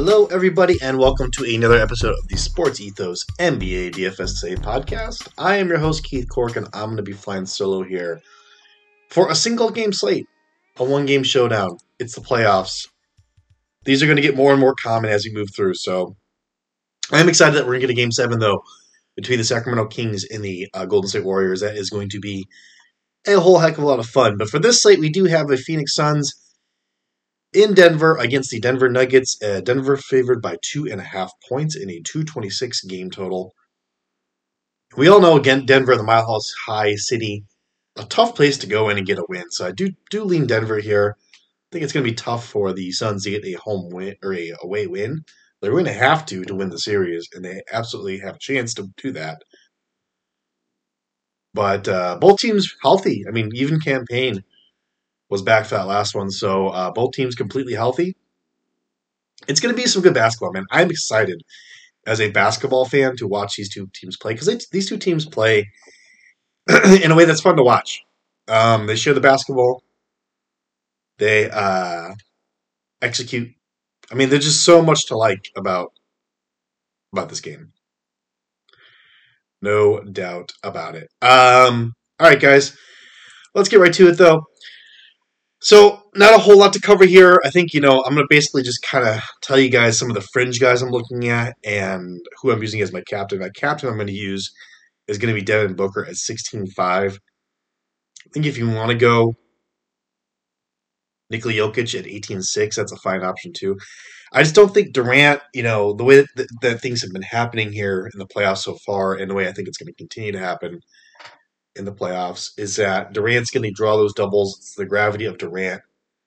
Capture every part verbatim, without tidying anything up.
Hello, everybody, and welcome to another episode of the Sports Ethos N B A D F S A podcast. I am your host, Keith Cork, and I'm going to be flying solo here for a single game slate, a one game showdown. It's the playoffs. These are going to get more and more common as we move through, so I am excited that we're going to get a game seven, though, between the Sacramento Kings and the uh, Golden State Warriors. That is going to be a whole heck of a lot of fun. But for this slate, we do have the Phoenix Suns in Denver against the Denver Nuggets. Uh, Denver favored by two and a half points in a two twenty-six game total. We all know, again, Denver, the Mile High City, a tough place to go in and get a win. So I do do lean Denver here. I think it's going to be tough for the Suns to get a home win or a away win. They're going to have to to win the series, and they absolutely have a chance to do that. But uh, both teams healthy. I mean, even Cam Payne was back for that last one, so uh, both teams completely healthy. It's going to be some good basketball, man. I'm excited as a basketball fan to watch these two teams play because these two teams play in a way that's fun to watch. Um, they share the basketball. They uh, execute. I mean, there's just so much to like about about this game. No doubt about it. Um, all right, guys. Let's get right to it, though. So, not a whole lot to cover here. I think, you know, I'm going to basically just kind of tell you guys some of the fringe guys I'm looking at and who I'm using as my captain. My captain I'm going to use is going to be Devin Booker at sixteen five. I think if you want to go Nikola Jokic at eighteen six, that's a fine option too. I just don't think Durant, you know, the way that, that things have been happening here in the playoffs so far, and the way I think it's going to continue to happen in the playoffs, is that Durant's going to draw those doubles. It's the gravity of Durant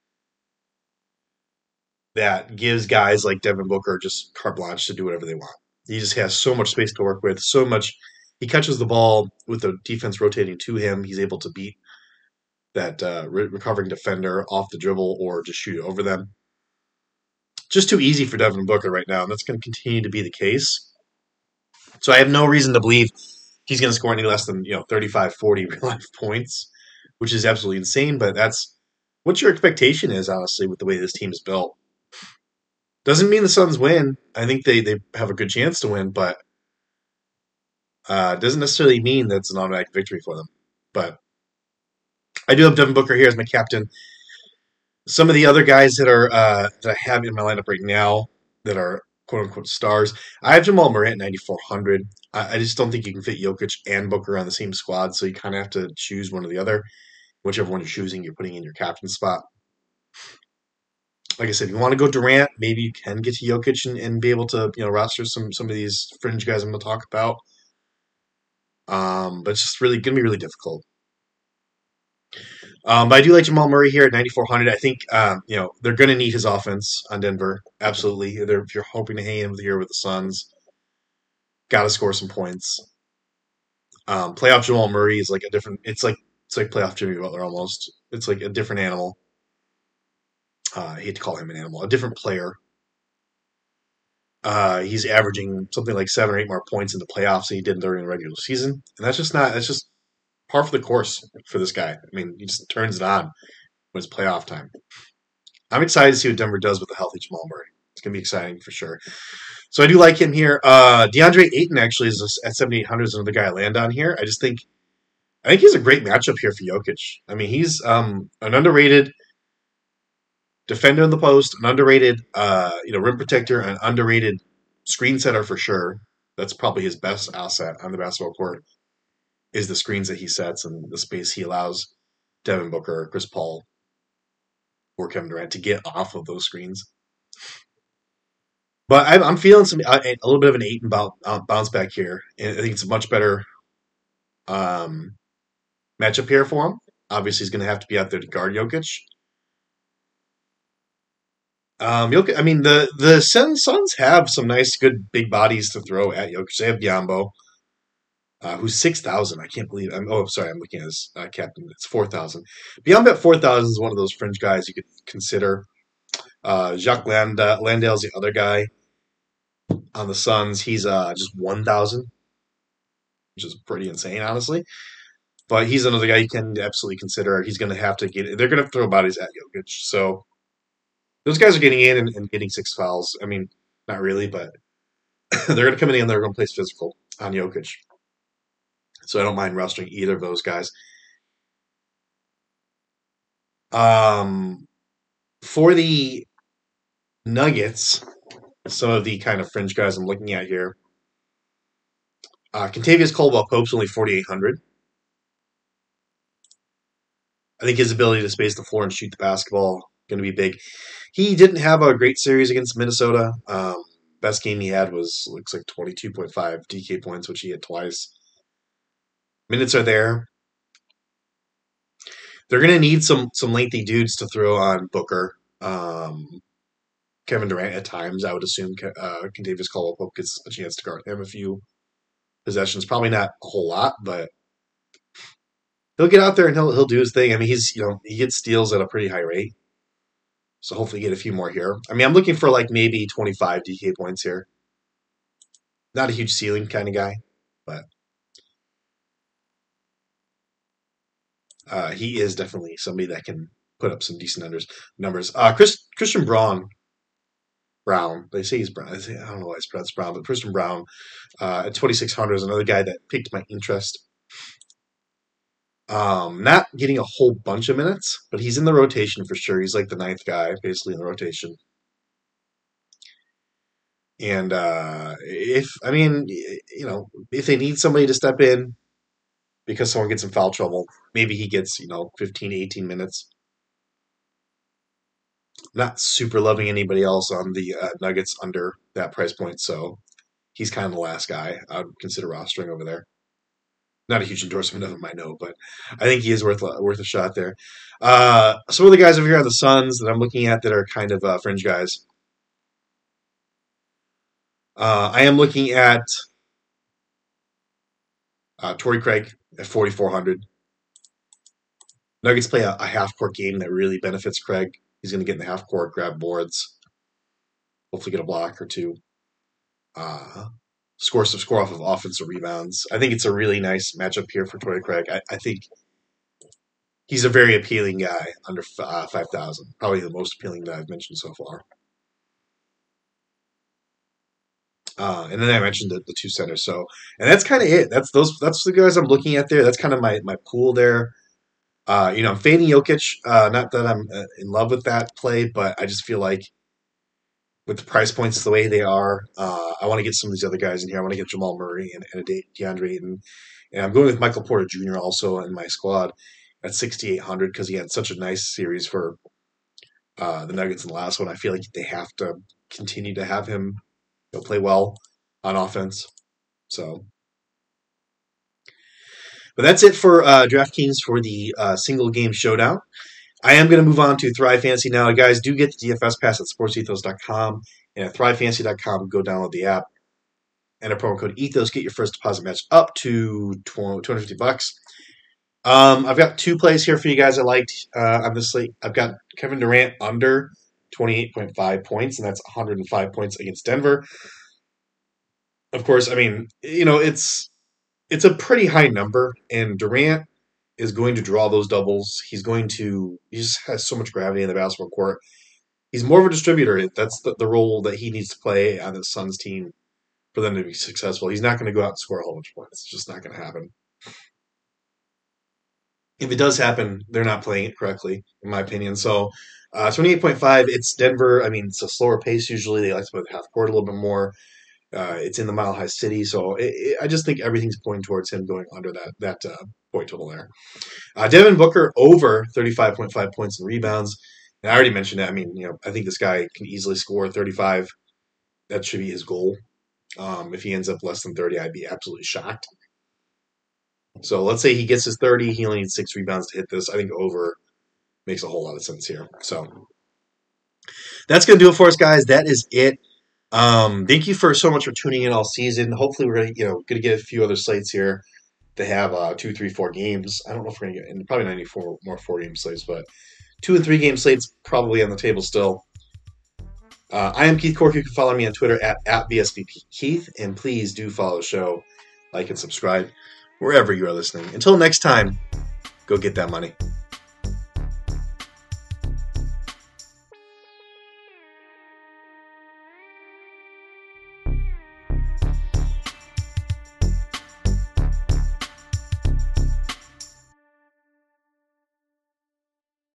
that gives guys like Devin Booker just carte blanche to do whatever they want. He just has so much space to work with, so much. He catches the ball with the defense rotating to him. He's able to beat that uh, re- recovering defender off the dribble or just shoot it over them. Just too easy for Devin Booker right now, and that's going to continue to be the case. So I have no reason to believe he's going to score any less than, you know, thirty-five, forty real life points, which is absolutely insane, but that's what your expectation is, honestly, with the way this team is built. Doesn't mean the Suns win. I think they, they have a good chance to win, but uh, doesn't necessarily mean that it's an automatic victory for them. But I do have Devin Booker here as my captain. Some of the other guys that are uh, that I have in my lineup right now that are quote-unquote stars, I have Jamal Murray at ninety-four hundred. I, I just don't think you can fit Jokic and Booker on the same squad, so you kind of have to choose one or the other. Whichever one you're choosing, you're putting in your captain spot. Like I said, if you want to go Durant, maybe you can get to Jokic and, and be able to, you know, roster some some of these fringe guys I'm going to talk about. Um, but it's just really going to be really difficult. Um, but I do like Jamal Murray here at ninety-four hundred. I think, um, you know, they're going to need his offense on Denver. Absolutely. They're, if you're hoping to hang in with here with the Suns, got to score some points. Um, playoff Jamal Murray is like a different, it's like, it's like playoff Jimmy Butler almost. It's like a different animal. Uh, I hate to call him an animal, a different player. Uh, he's averaging something like seven or eight more points in the playoffs than he did during the regular season. And that's just not, that's just par for the course for this guy. I mean, he just turns it on when it's playoff time. I'm excited to see what Denver does with a healthy Jamal Murray. It's going to be exciting for sure. So I do like him here. Uh, DeAndre Ayton actually is at seventy-eight hundred is another guy I land on here. I just think, I think he's a great matchup here for Jokic. I mean, he's um, an underrated defender in the post, an underrated, uh, you know, rim protector, an underrated screen setter for sure. That's probably his best asset on the basketball court is the screens that he sets and the space he allows Devin Booker, Chris Paul, or Kevin Durant to get off of those screens. But I'm, I'm feeling some a little bit of an eight and bounce back here. And I think it's a much better um, matchup here for him. Obviously, he's going to have to be out there to guard Jokic. Um, Jokic, I mean, the the Suns have some nice, good, big bodies to throw at Jokic. They have Biyombo, uh, who's six thousand. I can't believe I'm, oh, sorry, I'm looking at his uh, captain. It's four thousand. Biyombo at four thousand is one of those fringe guys you could consider. Uh, Jacques Land, uh, Landale's the other guy on the Suns. He's uh, just one thousand, which is pretty insane, honestly. But he's another guy you can absolutely consider. He's going to have to get – they're going to throw bodies at Jokic. So those guys are getting in and, and getting six fouls. I mean, Not really, but they're going to come in and they're going to place physical on Jokic. So I don't mind rostering either of those guys. Um, for the Nuggets, some of the kind of fringe guys I'm looking at here. Uh, Kentavious Caldwell-Pope's only forty-eight hundred. I think his ability to space the floor and shoot the basketball going to be big. He didn't have a great series against Minnesota. Um, best game he had was looks like twenty-two point five D K points, which he hit twice. Minutes are there. They're going to need some some lengthy dudes to throw on Booker. Um, Kevin Durant at times, I would assume uh, Kentavious Caldwell-Pope gets a chance to guard him a few possessions. Probably not a whole lot, but he'll get out there and he'll he'll do his thing. I mean, he's you know he gets steals at a pretty high rate, so hopefully get a few more here. I mean, I'm looking for like maybe twenty-five D K points here. Not a huge ceiling kind of guy, but uh, he is definitely somebody that can put up some decent numbers. Numbers. Uh, Chris Christian Braun. Brown. They say he's Brown. I, say, I don't know why it's pronounced Brown, but Christian Braun uh, at twenty-six hundred is another guy that piqued my interest. Um, not getting a whole bunch of minutes, but he's in the rotation for sure. He's like the ninth guy, basically in the rotation. And uh, if I mean, you know, if they need somebody to step in because someone gets in foul trouble, maybe he gets you know fifteen, eighteen minutes. Not super loving anybody else on the uh, Nuggets under that price point, so he's kind of the last guy I would consider rostering over there. Not a huge endorsement of him, I know, but I think he is worth worth a shot there. Uh, some of the guys over here are the Suns that I'm looking at that are kind of uh, fringe guys. Uh, I am looking at uh, Torrey Craig at forty-four hundred. Nuggets play a, a half-court game that really benefits Craig. He's going to get in the half-court, grab boards, hopefully get a block or two. Uh, score some score off of offensive rebounds. I think it's a really nice matchup here for Torrey Craig. I, I think he's a very appealing guy under uh, five thousand. Probably the most appealing that I've mentioned so far. Uh, and then I mentioned the, the two centers. So, and that's kind of it. That's those. That's the guys I'm looking at there. That's kind of my my pool there. Uh, you know, I'm fading Jokic. Uh, not that I'm uh, in love with that play, but I just feel like with the price points the way they are, uh, I want to get some of these other guys in here. I want to get Jamal Murray and, and a DeAndre Ayton. And I'm going with Michael Porter Junior also in my squad at sixty-eight hundred because he had such a nice series for uh, the Nuggets in the last one. I feel like they have to continue to have him you know, play well on offense. So, but that's it for uh, DraftKings for the uh, single game showdown. I am going to move on to Thrive Fantasy now. Guys, do get the D F S pass at sports ethos dot com and at thrive fantasy dot com. Go download the app. Enter promo code ETHOS. Get your first deposit match up to two hundred fifty bucks. Um, I've got two plays here for you guys I liked uh, on this slate. I've got Kevin Durant under twenty-eight point five points, and that's one hundred five points against Denver. Of course, I mean, you know, it's it's a pretty high number, and Durant is going to draw those doubles. He's going to, he just has so much gravity in the basketball court. He's more of a distributor. That's the, the role that he needs to play on the Suns team for them to be successful. He's not going to go out and score a whole bunch of points. It's just not going to happen. If it does happen, they're not playing it correctly, in my opinion. So, uh, twenty-eight point five, it's Denver. I mean, it's a slower pace usually. They like to play the half court a little bit more. Uh, it's in the Mile High City, so it, it, I just think everything's pointing towards him going under that that uh, point total there. Uh, Devin Booker over thirty-five point five points and rebounds. And I already mentioned that. I mean, you know, I think this guy can easily score thirty-five. That should be his goal. Um, if he ends up less than thirty, I'd be absolutely shocked. So let's say he gets his thirty. He only needs six rebounds to hit this. I think over makes a whole lot of sense here. So that's going to do it for us, guys. That is it. Um, thank you for so much for tuning in all season. Hopefully, we're gonna you know gonna get a few other slates here to have uh, two, three, four games. I don't know if we're gonna get and probably ninety-four more four game slates, but two and three game slates probably on the table still. Uh, I am Keith Cork. You can follow me on Twitter at at B S B P Keith, and please do follow the show, like and subscribe wherever you are listening. Until next time, go get that money.